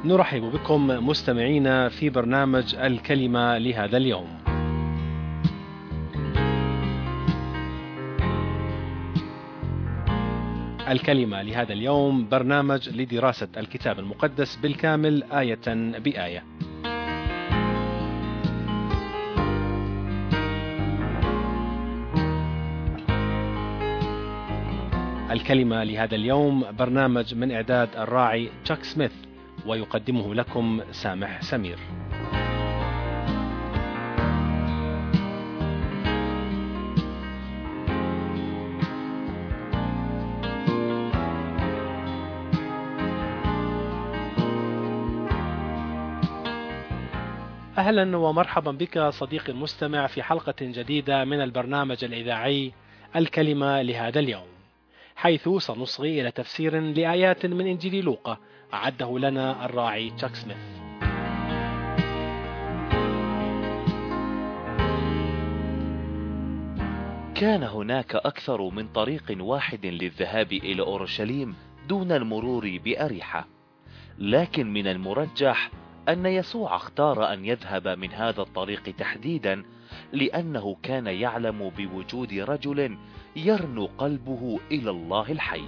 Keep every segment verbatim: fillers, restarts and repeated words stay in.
نرحب بكم مستمعينا في برنامج الكلمة لهذا اليوم. الكلمة لهذا اليوم برنامج لدراسة الكتاب المقدس بالكامل آية بآية. الكلمة لهذا اليوم برنامج من إعداد الراعي تشاك سميث، ويقدمه لكم سامح سمير. أهلا ومرحبا بك صديقي المستمع في حلقة جديدة من البرنامج الإذاعي الكلمة لهذا اليوم، حيث سنصغي إلى تفسير لآيات من إنجيل لوقا أعده لنا الراعي تشاك سميث. كان هناك أكثر من طريق واحد للذهاب إلى أورشليم دون المرور بأريحة، لكن من المرجح أن يسوع اختار أن يذهب من هذا الطريق تحديدا لأنه كان يعلم بوجود رجل يرنو قلبه إلى الله الحي.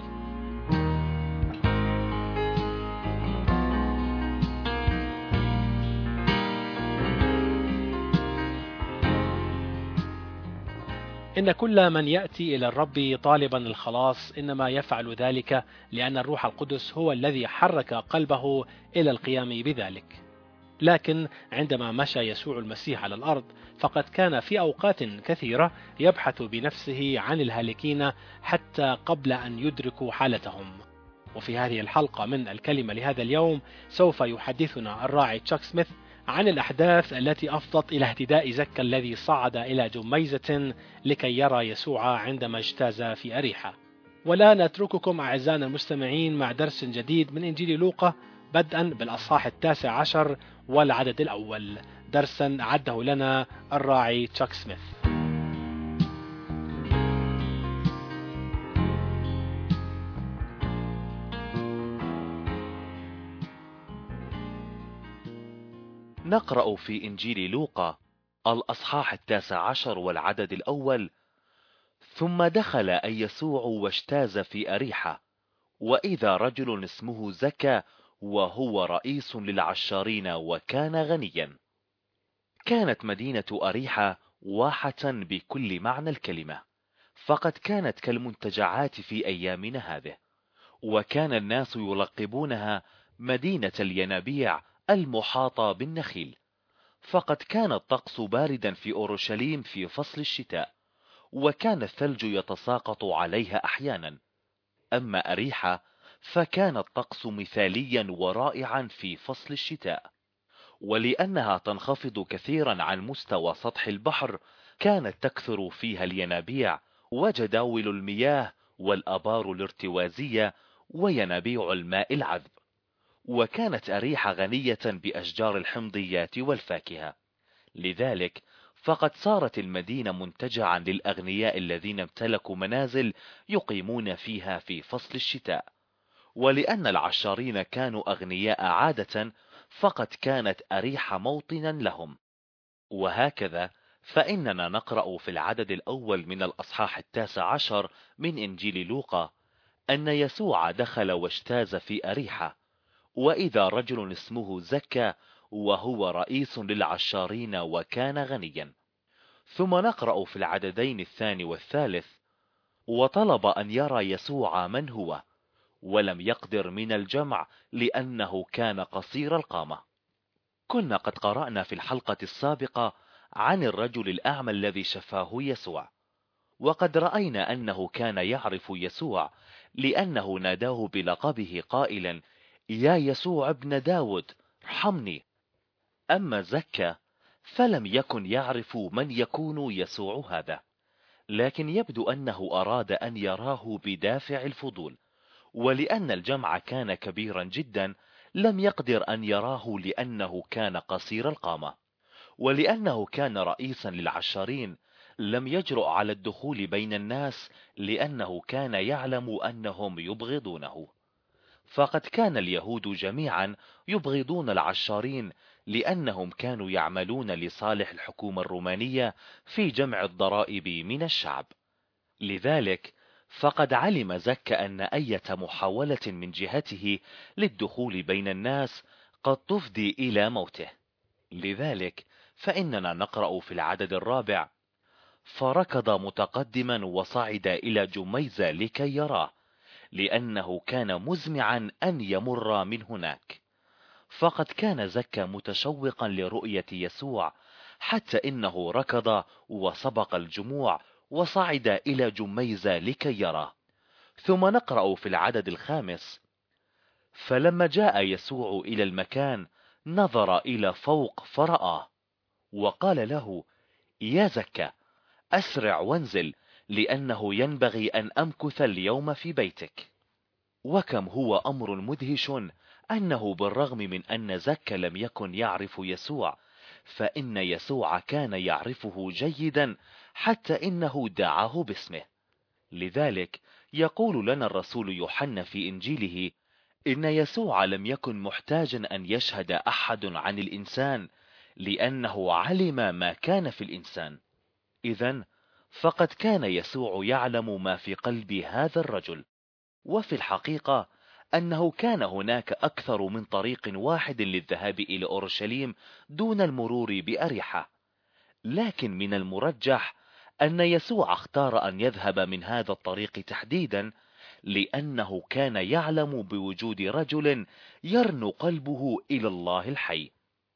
إن كل من يأتي إلى الرب طالبا الخلاص إنما يفعل ذلك لأن الروح القدس هو الذي حرك قلبه إلى القيام بذلك. لكن عندما مشى يسوع المسيح على الأرض فقد كان في أوقات كثيرة يبحث بنفسه عن الهالكين حتى قبل أن يدركوا حالتهم. وفي هذه الحلقة من الكلمة لهذا اليوم سوف يحدثنا الراعي تشاك سميث عن الأحداث التي أفضت إلى اهتداء زكا الذي صعد إلى جميزة لكي يرى يسوع عندما اجتاز في أريحة. ولا نترككم أعزائنا المستمعين مع درس جديد من إنجيل لوقا بدءا بالأصحاح التاسع عشر والعدد الأول، درسا أعده لنا الراعي تشاك سميث. نقرأ في إنجيل لوقا الأصحاح التاسع عشر والعدد الأول: ثم دخل أي يسوع واجتاز في أريحة، وإذا رجل اسمه زكا وهو رئيس للعشارين وكان غنيا. كانت مدينة أريحة واحة بكل معنى الكلمة، فقد كانت كالمنتجعات في أيامنا هذه، وكان الناس يلقبونها مدينة الينابيع المحاطة بالنخيل، فقد كان الطقس باردا في أورشليم في فصل الشتاء، وكان الثلج يتساقط عليها أحيانا. أما أريحة فكان الطقس مثاليا ورائعا في فصل الشتاء، ولأنها تنخفض كثيرا عن مستوى سطح البحر كانت تكثر فيها الينابيع وجداول المياه والآبار الارتوازية وينابيع الماء العذب. وكانت أريحة غنية بأشجار الحمضيات والفاكهة، لذلك فقد صارت المدينة منتجعا للأغنياء الذين امتلكوا منازل يقيمون فيها في فصل الشتاء. ولأن العشارين كانوا أغنياء عادة فقد كانت أريحة موطنا لهم. وهكذا فإننا نقرأ في العدد الأول من الأصحاح التاسع عشر من إنجيل لوقا أن يسوع دخل واجتاز في أريحة، وإذا رجل اسمه زكا وهو رئيس للعشارين وكان غنيا. ثم نقرأ في العددين الثاني والثالث: وطلب أن يرى يسوع من هو، ولم يقدر من الجمع لأنه كان قصير القامة. كنا قد قرأنا في الحلقة السابقة عن الرجل الأعمى الذي شفاه يسوع، وقد رأينا أنه كان يعرف يسوع لأنه ناداه بلقبه قائلا: يا يسوع ابن داود ارحمني. أما زكا فلم يكن يعرف من يكون يسوع هذا، لكن يبدو أنه أراد أن يراه بدافع الفضول، ولأن الجمع كان كبيرا جدا لم يقدر أن يراه لأنه كان قصير القامة، ولأنه كان رئيسا للعشارين لم يجرؤ على الدخول بين الناس لأنه كان يعلم أنهم يبغضونه. فقد كان اليهود جميعا يبغضون العشارين لأنهم كانوا يعملون لصالح الحكومة الرومانية في جمع الضرائب من الشعب. لذلك فقد علم زكا أن أية محاولة من جهته للدخول بين الناس قد تفضي إلى موته. لذلك فإننا نقرأ في العدد الرابع: فركض متقدما وصعد إلى جميزة لكي يراه، لأنه كان مزمعا أن يمر من هناك. فقد كان زكا متشوقا لرؤية يسوع، حتى إنه ركض وسبق الجموع وصعد إلى جميزة لكي يراه. ثم نقرأ في العدد الخامس: فلما جاء يسوع إلى المكان نظر إلى فوق فرآه، وقال له: يا زكا، أسرع وانزل، لأنه ينبغي أن أمكث اليوم في بيتك. وكم هو أمر مدهش أنه بالرغم من أن زكا لم يكن يعرف يسوع، فإن يسوع كان يعرفه جيدا، حتى إنه دعاه باسمه. لذلك يقول لنا الرسول يوحنا في إنجيله: إن يسوع لم يكن محتاجا أن يشهد أحد عن الإنسان، لأنه علم ما كان في الإنسان. إذن فقد كان يسوع يعلم ما في قلب هذا الرجل. وفي الحقيقة أنه كان هناك أكثر من طريق واحد للذهاب إلى أورشليم دون المرور بأريحة، لكن من المرجح أن يسوع اختار أن يذهب من هذا الطريق تحديدا، لأنه كان يعلم بوجود رجل يرنو قلبه إلى الله الحي.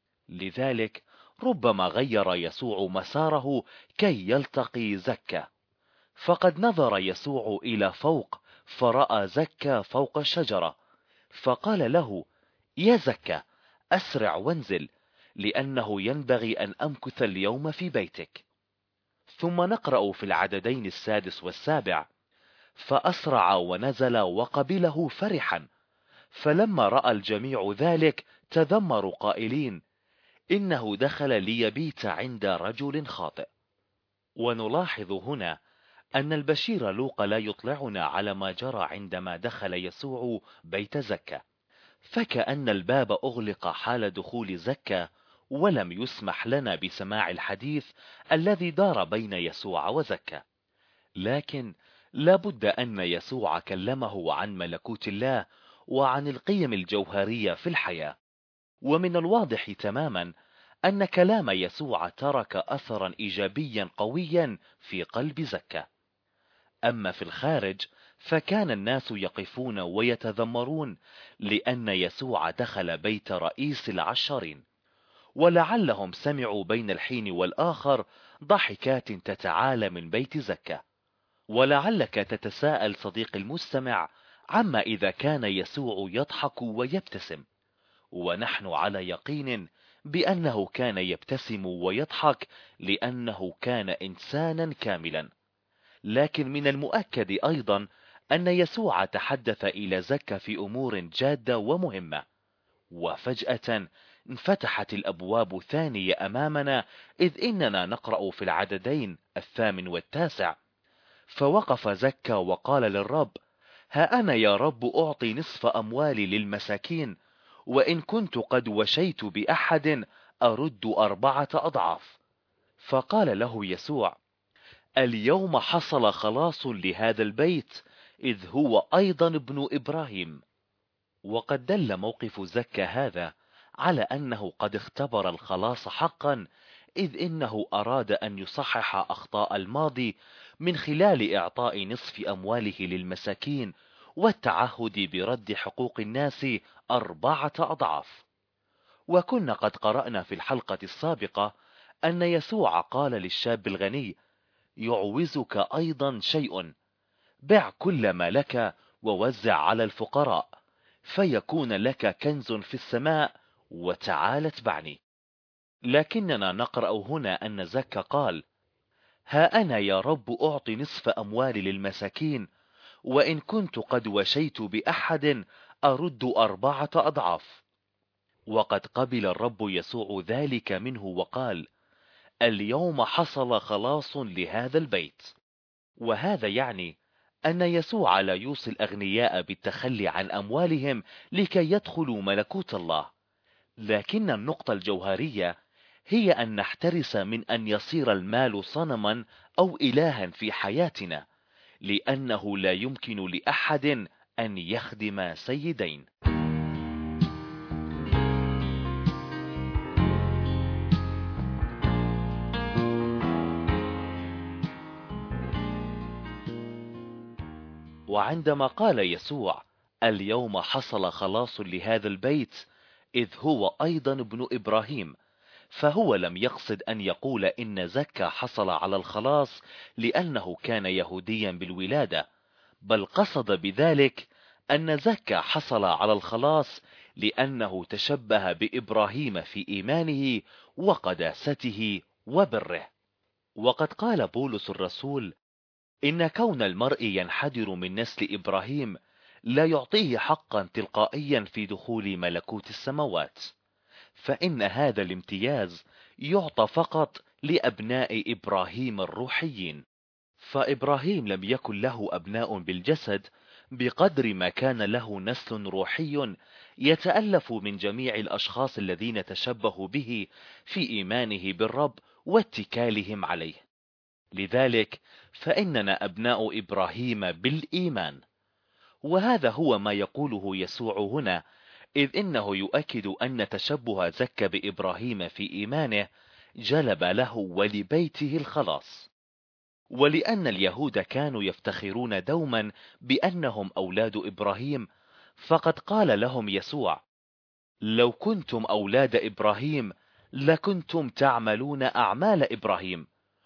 لذلك ربما غير يسوع مساره كي يلتقي زكا. فقد نظر يسوع إلى فوق فرأى زكا فوق الشجرة، فقال له: يا زكا، أسرع وانزل، لأنه ينبغي أن أمكث اليوم في بيتك. ثم نقرأ في العددين السادس والسابع: فأسرع ونزل وقبله فرحا، فلما رأى الجميع ذلك تذمروا قائلين: إنه دخل ليبيت عند رجل خاطئ. ونلاحظ هنا أن البشير لوقا لا يطلعنا على ما جرى عندما دخل يسوع بيت زكا، فكأن الباب أغلق حال دخول زكا، ولم يسمح لنا بسماع الحديث الذي دار بين يسوع وزكا. لكن لابد أن يسوع كلمه عن ملكوت الله وعن القيم الجوهرية في الحياة. ومن الواضح تماما أن كلام يسوع ترك أثرا إيجابيا قويا في قلب زكا. أما في الخارج فكان الناس يقفون ويتذمرون لأن يسوع دخل بيت رئيس العشارين، ولعلهم سمعوا بين الحين والآخر ضحكات تتعالى من بيت زكا. ولعلك تتساءل صديقي المستمع عما إذا كان يسوع يضحك ويبتسم، ونحن على يقين بأنه كان يبتسم ويضحك لأنه كان إنسانا كاملا. لكن من المؤكد أيضا أن يسوع تحدث إلى زكا في أمور جادة ومهمة. وفجأة انفتحت الأبواب ثانية أمامنا، إذ إننا نقرأ في العددين الثامن والتاسع: فوقف زكا وقال للرب: ها أنا يا رب أعطي نصف أموالي للمساكين، وإن كنت قد وشيت بأحد أرد أربعة أضعاف. فقال له يسوع: اليوم حصل خلاص لهذا البيت، إذ هو أيضا ابن إبراهيم. وقد دل موقف زكا هذا على أنه قد اختبر الخلاص حقا، إذ إنه أراد أن يصحح أخطاء الماضي من خلال إعطاء نصف أمواله للمساكين والتعهد برد حقوق الناس أربعة أضعاف. وكنا قد قرأنا في الحلقة السابقة أن يسوع قال للشاب الغني: يعوزك أيضا شيء، بع كل ما لك ووزع على الفقراء، فيكون لك كنز في السماء، وتعال اتبعني. لكننا نقرأ هنا أن زكا قال: ها أنا يا رب أعطي نصف أموالي للمساكين، وإن كنت قد وشيت بأحد أرد أربعة أضعاف. وقد قبل الرب يسوع ذلك منه وقال: اليوم حصل خلاص لهذا البيت. وهذا يعني أن يسوع لا يوصي الأغنياء بالتخلي عن أموالهم لكي يدخلوا ملكوت الله، لكن النقطة الجوهرية هي أن نحترس من أن يصير المال صنما أو إلها في حياتنا، لأنه لا يمكن لأحد أن يخدم سيدين. وعندما قال يسوع: اليوم حصل خلاص لهذا البيت، إذ هو أيضا ابن إبراهيم، فهو لم يقصد أن يقول إن زكا حصل على الخلاص لأنه كان يهوديا بالولادة، بل قصد بذلك أن زكا حصل على الخلاص لأنه تشبه بإبراهيم في إيمانه وقداسته وبره. وقد قال بولس الرسول: إن كون المرء ينحدر من نسل إبراهيم لا يعطيه حقا تلقائيا في دخول ملكوت السماوات، فإن هذا الامتياز يعطى فقط لأبناء إبراهيم الروحيين، فإبراهيم لم يكن له أبناء بالجسد بقدر ما كان له نسل روحي يتألف من جميع الأشخاص الذين تشبهوا به في إيمانه بالرب واتكالهم عليه. لذلك فإننا أبناء إبراهيم بالإيمان، وهذا هو ما يقوله يسوع هنا، إذ إنه يؤكد أن تشبه زكا بإبراهيم في إيمانه جلب له ولبيته الخلاص. ولأن اليهود كانوا يفتخرون دوما بأنهم أولاد إبراهيم، فقد قال لهم يسوع: لو كنتم أولاد إبراهيم لكنتم تعملون أعمال إبراهيم،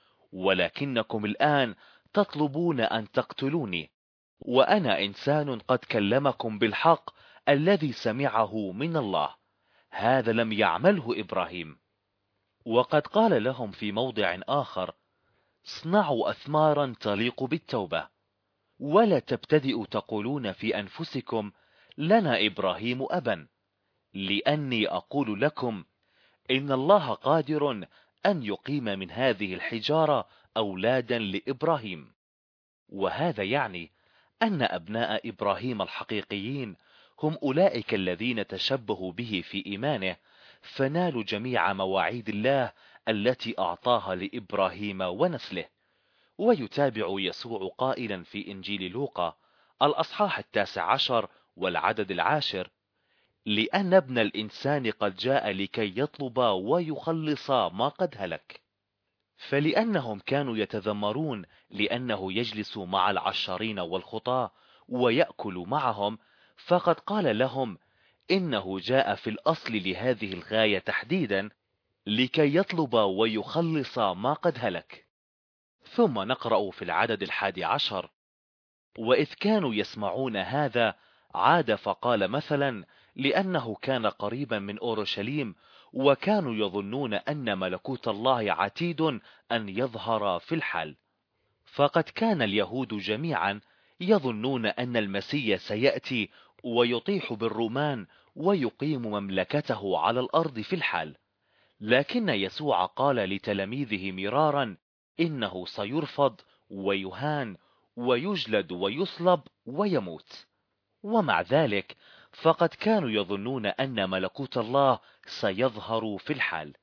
ولكنكم الآن تطلبون أن تقتلوني، وأنا إنسان قد كلمكم بالحق الذي سمعه من الله، هذا لم يعمله إبراهيم. وقد قال لهم في موضع آخر: اصنعوا أثمارا تليق بالتوبة، ولا تبتدئوا تقولون في أنفسكم لنا إبراهيم أبا، لأني أقول لكم إن الله قادر أن يقيم من هذه الحجارة أولادا لإبراهيم. وهذا يعني أن أبناء إبراهيم الحقيقيين هم أولئك الذين تشبهوا به في إيمانه، فنالوا جميع مواعيد الله التي أعطاها لإبراهيم ونسله. ويتابع يسوع قائلا في إنجيل لوقا الأصحاح التاسع عشر والعدد العاشر: لأن ابن الإنسان قد جاء لكي يطلب ويخلص ما قد هلك. فلأنهم كانوا يتذمرون لأنه يجلس مع العشارين والخطاة ويأكل معهم، فقد قال لهم إنه جاء في الأصل لهذه الغاية تحديدا، لكي يطلب ويخلص ما قد هلك. ثم نقرأ في العدد الحادي عشر: وإذ كانوا يسمعون هذا عاد فقال مثلا، لأنه كان قريبا من أورشليم، وكانوا يظنون أن ملكوت الله عتيد أن يظهر في الحال. فقد كان اليهود جميعا يظنون أن المسيح سيأتي ويطيح بالرومان ويقيم مملكته على الأرض في الحال، لكن يسوع قال لتلاميذه مرارا إنه سيرفض ويهان ويجلد ويصلب ويموت. ومع ذلك فقد كانوا يظنون أن ملكوت الله سيظهر في الحال.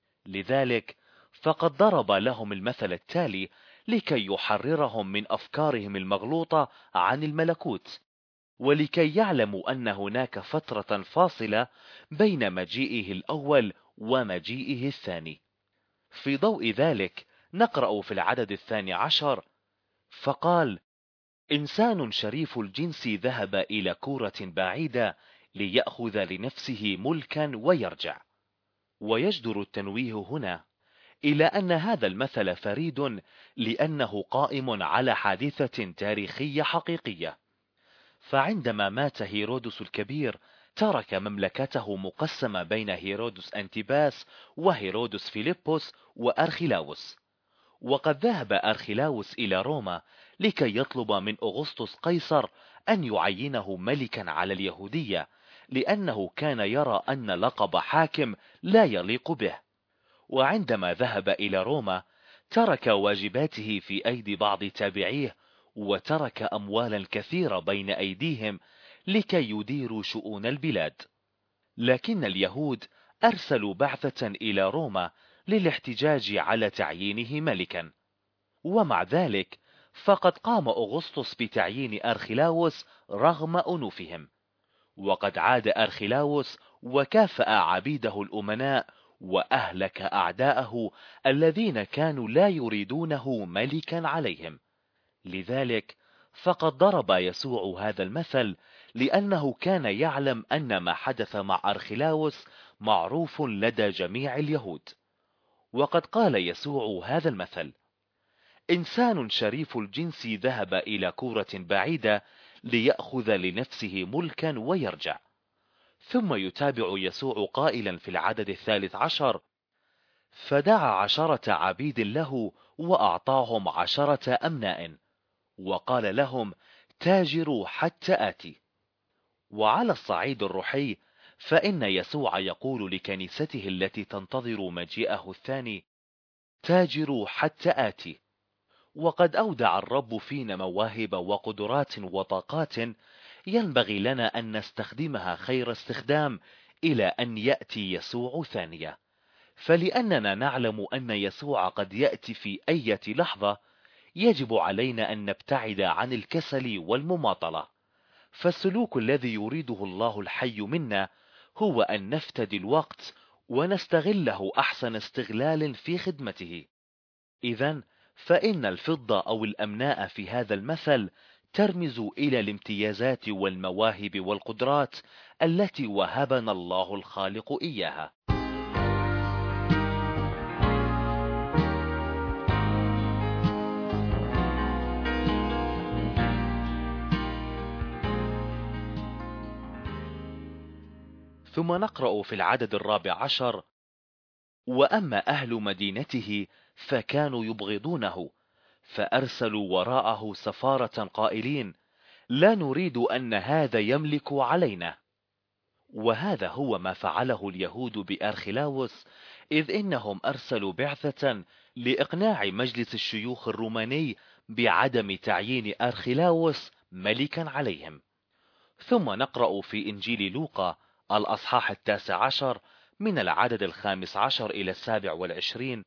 لذلك فقد ضرب لهم المثل التالي لكي يحررهم من أفكارهم المغلوطة عن الملكوت، ولكي يعلموا أن هناك فترة فاصلة بين مجيئه الأول ومجيئه الثاني. في ضوء ذلك نقرأ في العدد الثاني عشر: فقال: إنسان شريف الجنس ذهب إلى كورة بعيدة ليأخذ لنفسه ملكا ويرجع. ويجدر التنويه هنا إلى أن هذا المثل فريد لأنه قائم على حادثة تاريخية حقيقية. فعندما مات هيرودس الكبير ترك مملكته مقسمة بين هيرودس أنتيباس وهيرودس فيليبوس وأرخلاوس. وقد ذهب أرخلاوس إلى روما لكي يطلب من أغسطس قيصر أن يعينه ملكا على اليهودية، لأنه كان يرى أن لقب حاكم لا يليق به. وعندما ذهب إلى روما ترك واجباته في أيدي بعض تابعيه، وترك أموالا كثيرة بين أيديهم لكي يديروا شؤون البلاد. لكن اليهود أرسلوا بعثة إلى روما للاحتجاج على تعيينه ملكا، ومع ذلك فقد قام أغسطس بتعيين أرخلاوس رغم أنوفهم، وقد عاد أرخلاوس وكافأ عبيده الأمناء وأهلك أعداءه الذين كانوا لا يريدونه ملكا عليهم. لذلك فقد ضرب يسوع هذا المثل لأنه كان يعلم أن ما حدث مع أرخلاوس معروف لدى جميع اليهود. وقد قال يسوع هذا المثل: إنسان شريف الجنس ذهب إلى كورة بعيدة ليأخذ لنفسه ملكا ويرجع. ثم يتابع يسوع قائلا في العدد الثالث عشر: فدعا عشرة عبيد له وأعطاهم عشرة أمناء، وقال لهم: تاجروا حتى آتي. وعلى الصعيد الروحي فإن يسوع يقول لكنيسته التي تنتظر مجيئه الثاني: تاجروا حتى آتي. وقد أودع الرب فينا مواهب وقدرات وطاقات ينبغي لنا أن نستخدمها خير استخدام إلى أن يأتي يسوع ثانية. فلأننا نعلم أن يسوع قد يأتي في أي لحظة، يجب علينا أن نبتعد عن الكسل والمماطلة. فالسلوك الذي يريده الله الحي منا هو أن نفتدي الوقت ونستغله أحسن استغلال في خدمته. إذن فإن الفضة أو الأمناء في هذا المثل ترمز إلى الامتيازات والمواهب والقدرات التي وهبنا الله الخالق إياها. ثم نقرأ في العدد الرابع عشر: وأما أهل مدينته فكانوا يبغضونه، فأرسلوا وراءه سفارة قائلين: لا نريد أن هذا يملك علينا. وهذا هو ما فعله اليهود بأرخلاوس، إذ إنهم أرسلوا بعثة لإقناع مجلس الشيوخ الروماني بعدم تعيين أرخلاوس ملكا عليهم. ثم نقرأ في إنجيل لوقا الأصحاح التاسع عشر من العدد الخامس عشر إلى السابع والعشرين: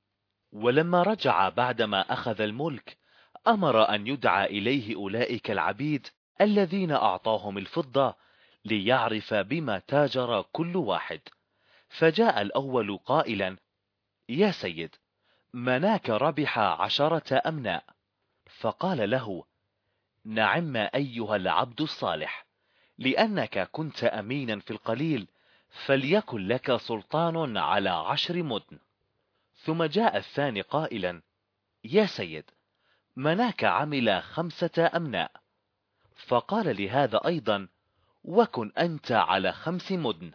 ولما رجع بعدما أخذ الملك، أمر أن يدعى إليه أولئك العبيد الذين أعطاهم الفضة ليعرف بما تاجر كل واحد. فجاء الأول قائلا: يا سيد، مناك ربح عشرة أمناء. فقال له: نعم أيها العبد الصالح، لأنك كنت أمينا في القليل، فليكن لك سلطان على عشر مدن. ثم جاء الثاني قائلا: يا سيد، مناك عمل خمسة أمناء. فقال لهذا أيضا: وكن أنت على خمس مدن.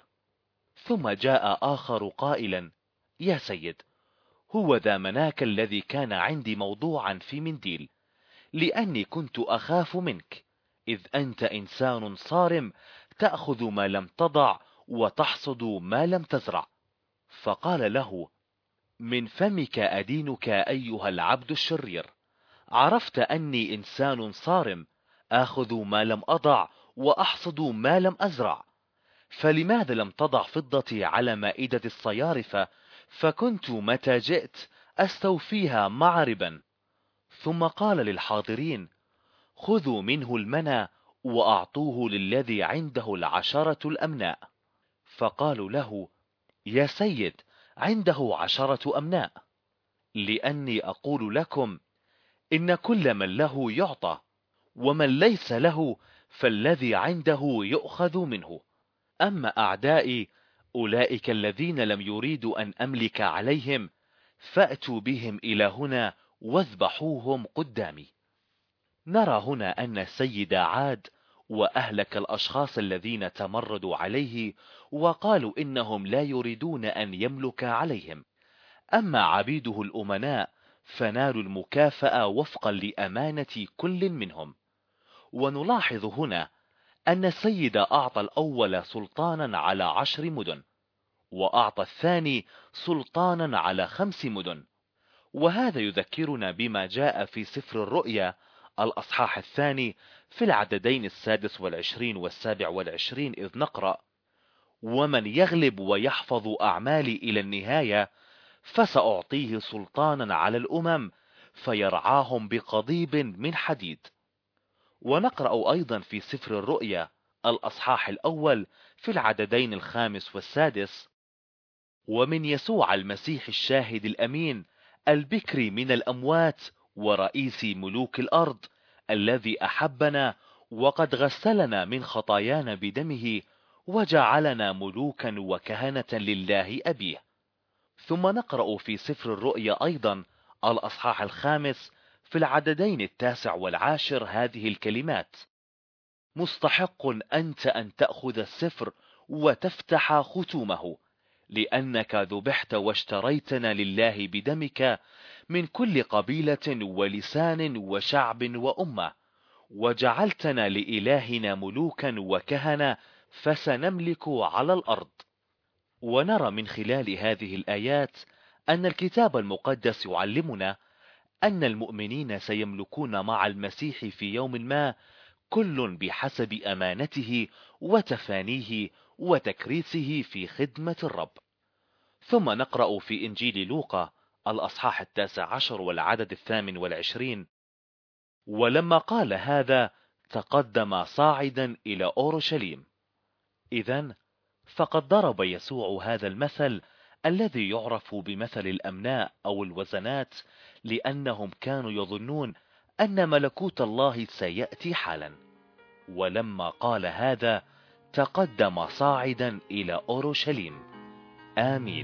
ثم جاء آخر قائلا: يا سيد، هو ذا مناك الذي كان عندي موضوعا في منديل، لأني كنت أخاف منك، إذ أنت إنسان صارم، تأخذ ما لم تضع وتحصد ما لم تزرع. فقال له: من فمك أدينك أيها العبد الشرير، عرفت أني إنسان صارم، آخذ ما لم أضع وأحصد ما لم أزرع. فلماذا لم تضع فضتي على مائدة الصيارفة، فكنت متى جئت أستوفيها مع ربا؟ ثم قال للحاضرين: خذوا منه المنى وأعطوه للذي عنده العشرة الأمناء. فقالوا له: يا سيد، عنده عشرة أمناء. لأني أقول لكم إن كل من له يعطى، ومن ليس له فالذي عنده يؤخذ منه. أما أعدائي أولئك الذين لم يريدوا أن أملك عليهم، فأتوا بهم إلى هنا واذبحوهم قدامي. نرى هنا أن السيد عاد وأهلك الأشخاص الذين تمردوا عليه وقالوا إنهم لا يريدون أن يملك عليهم. أما عبيده الأمناء فنالوا المكافأة وفقا لأمانة كل منهم. ونلاحظ هنا أن السيد أعطى الأول سلطانا على عشر مدن، وأعطى الثاني سلطانا على خمس مدن. وهذا يذكرنا بما جاء في سفر الرؤيا الأصحاح الثاني في العددين السادس والعشرين والسابع والعشرين، إذ نقرأ: ومن يغلب ويحفظ أعمالي إلى النهاية فسأعطيه سلطانا على الأمم فيرعاهم بقضيب من حديد. ونقرأ أيضا في سفر الرؤيا الأصحاح الأول في العددين الخامس والسادس: ومن يسوع المسيح الشاهد الأمين البكر من الأموات ورئيس ملوك الأرض الذي أحبنا وقد غسلنا من خطايانا بدمه وجعلنا ملوكا وكهنة لله أبيه. ثم نقرأ في سفر الرؤيا أيضا الأصحاح الخامس في العددين التاسع والعاشر هذه الكلمات: مستحق أنت أن تأخذ السفر وتفتح ختومه، لأنك ذبحت واشتريتنا لله بدمك من كل قبيلة ولسان وشعب وأمة، وجعلتنا لإلهنا ملوكا وكهنة فسنملك على الأرض. ونرى من خلال هذه الآيات أن الكتاب المقدس يعلمنا أن المؤمنين سيملكون مع المسيح في يوم ما، كل بحسب أمانته وتفانيه وتكريسه في خدمة الرب. ثم نقرأ في إنجيل لوقا الأصحاح التاسع عشر والعدد الثامن والعشرين: ولما قال هذا تقدم صاعدا إلى أورشليم. إذن فقد ضرب يسوع هذا المثل الذي يعرف بمثل الأمناء أو الوزنات، لأنهم كانوا يظنون أن ملكوت الله سيأتي حالا. ولما قال هذا تقدم صاعدا إلى أورشليم. آمين.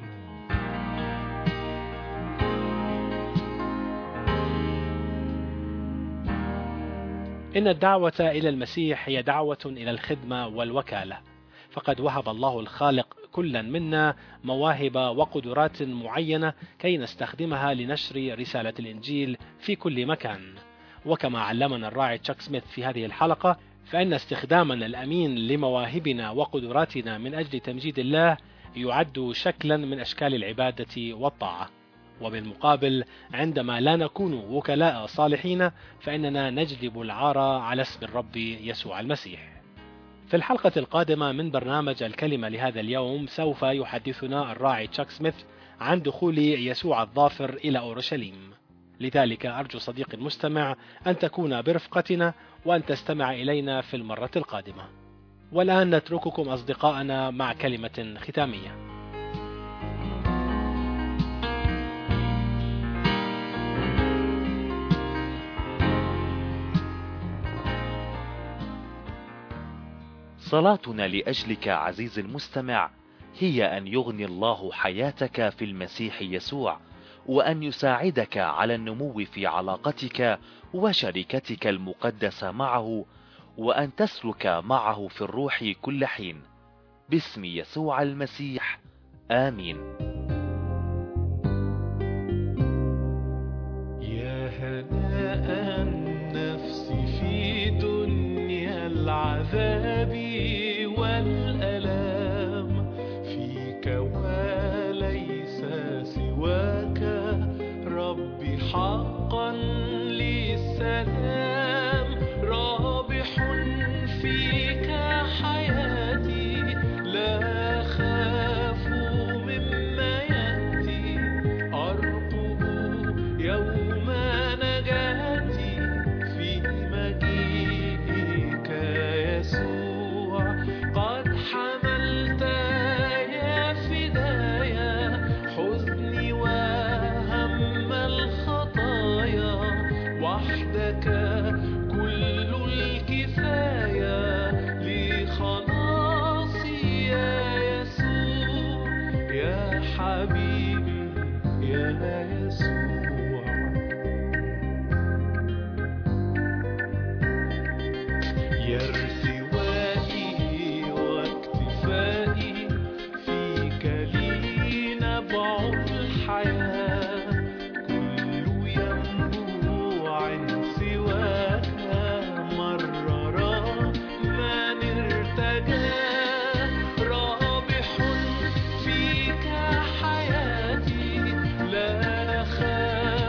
إن الدعوة إلى المسيح هي دعوة إلى الخدمة والوكالة، فقد وهب الله الخالق كلا منا مواهب وقدرات معينة كي نستخدمها لنشر رسالة الإنجيل في كل مكان. وكما علمنا الراعي تشاك سميث في هذه الحلقة، فإن استخدامنا الأمين لمواهبنا وقدراتنا من أجل تمجيد الله يعد شكلا من أشكال العبادة والطاعة. وبالمقابل عندما لا نكون وكلاء صالحين فإننا نجلب العار على اسم الرب يسوع المسيح. في الحلقة القادمة من برنامج الكلمة لهذا اليوم سوف يحدثنا الراعي تشاك سميث عن دخول يسوع الظافر إلى أورشليم. لذلك أرجو صديقي المستمع أن تكون برفقتنا وأن تستمع إلينا في المرة القادمة. والآن نترككم أصدقائنا مع كلمة ختامية. صلاتنا لأجلك عزيزي المستمع هي أن يغني الله حياتك في المسيح يسوع، وأن يساعدك على النمو في علاقتك وشركتك المقدسة معه، وأن تسلك معه في الروح كل حين. باسم يسوع المسيح، آمين. يا هناء النفس في دنيا العذاب والألام، فيك وليس سواك ربي حقا للسلام. رابح فيك حياتي، لا خاف مما يأتي، أرقب يوم نجاتي في مجيئك يسوع. قد حملت يا فدايا حزني وهم الخطايا، وحدك كل الكفاية لخلاصي يا يسوع. يا حبيبي يا يسوع، يا ارتوائي واكتفائي، فيك لي نبع الحياة. كل ينبوع سواك مرر من ارتجاه. رابح فيك حياتي، لا خاف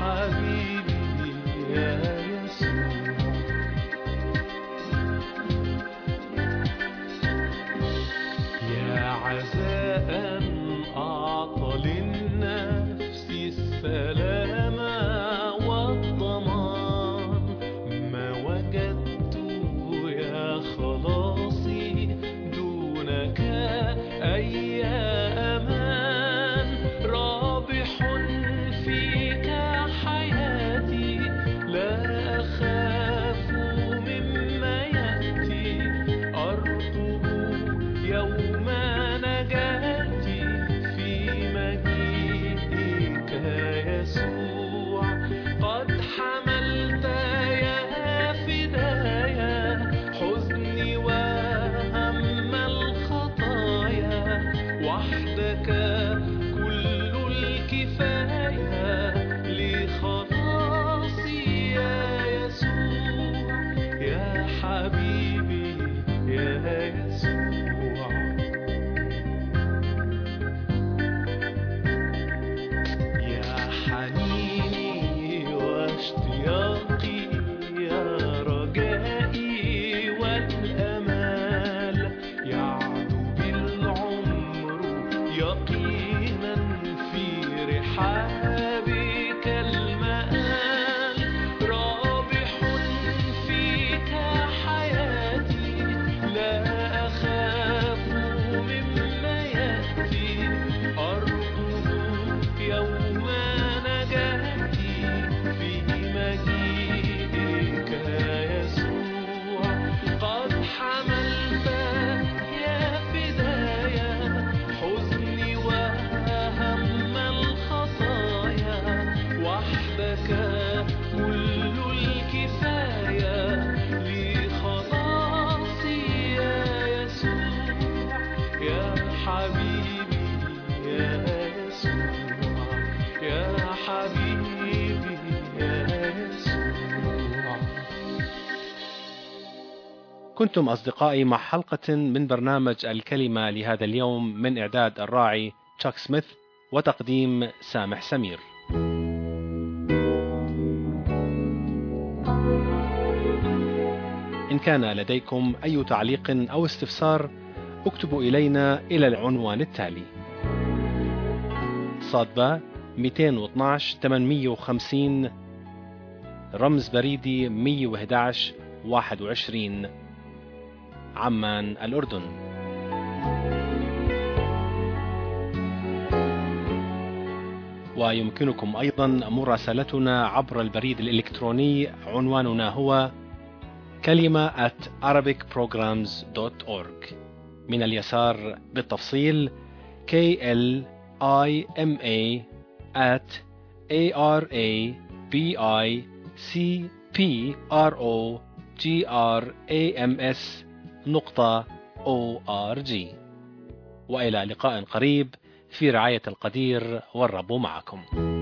حبيبي يا يسوع. يا عزاء أعطى للنفس السلام والضمان، ما وجدت يا خلاصي دونك أي أمان. رابح فيك حياتي، لا أخاف مما يأتي. أرقب يوم نجاتي في مجيئك يسوع. قد حملت يا فدايا حزني وهم الخطايا، وحدك كل الكفاية لخلاصي يا يسوع. يا حبيبي يا يسوع. يا حنيني واشتياقي، يا رجائي والأمال، يعدو بالعمر يقينا في رحابك المآل. رابح فيك حياتي، لا أخاف مما يأتي. أرقب يوم نجاتي في مجيئك يسوع. قد حملت يا فدايا حزني وهم الخطايا، وحدك كل الكفاية لخلاصي يا يسوع. يا حبيبي يا يسوع. يا حبيبي يا يسوع. كنتم أصدقائي مع حلقة من برنامج الكلمة لهذا اليوم، من إعداد الراعي تشاك سميث وتقديم سامح سمير. إن كان لديكم أي تعليق أو استفسار اكتبوا إلينا إلى العنوان التالي: صادبة مئتين واثناشر ثمانمئة وخمسين، رمز بريدي مئة وأحد عشر واحد وعشرين، عمان الأردن. ويمكنكم أيضا مراسلتنا عبر البريد الإلكتروني، عنواننا هو كلمة at arabic programs dot org. من اليسار بالتفصيل K L I M A at A R A B I C P R O G R A M S نقطة O R G. وإلى لقاء قريب في رعاية القدير، والرب معكم.